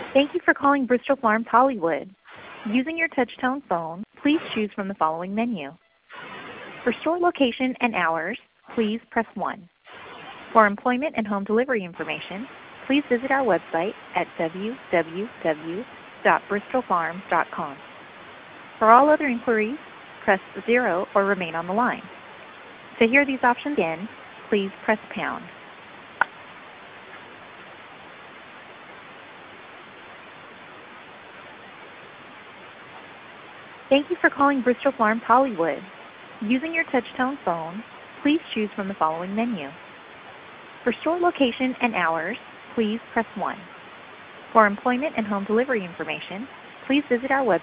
Thank you for calling Bristol Farms Hollywood. Using your touch-tone phone, please choose from the following menu. For store location and hours, please press 1. For employment and home delivery information, please visit our website at www.bristolfarms.com. For all other inquiries, press 0 or remain on the line. To hear these options again, please press pound. Thank you for calling Bristol Farms Hollywood. Using your touch-tone phone, please choose from the following menu. For store location and hours, please press 1. For employment and home delivery information, please visit our website